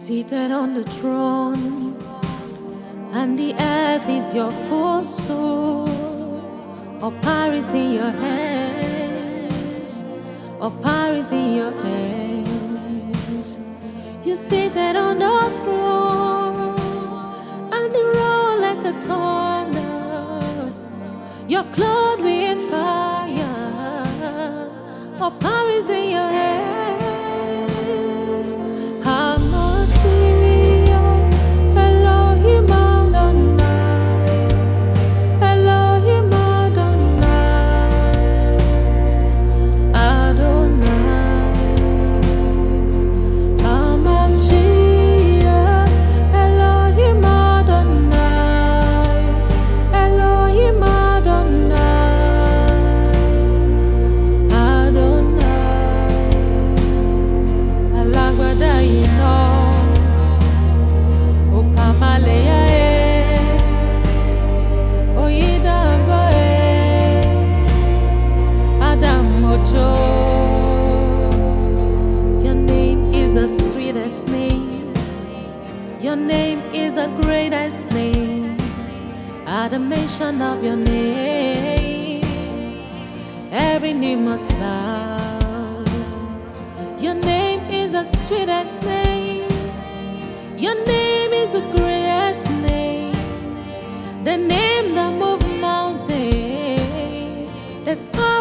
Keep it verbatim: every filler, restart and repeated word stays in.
Seated on the throne, and the earth is your footstool. All power is in your hands, all power is in your hands. You're seated on the throne, and you roll like a thunder. You're clothed with fire, all power is in your hands. Sweetest name, your name is the greatest name. At the mention of your name, every knee must bow. Your name is the sweetest name, your name is the greatest name. The name that moves mountains. There's power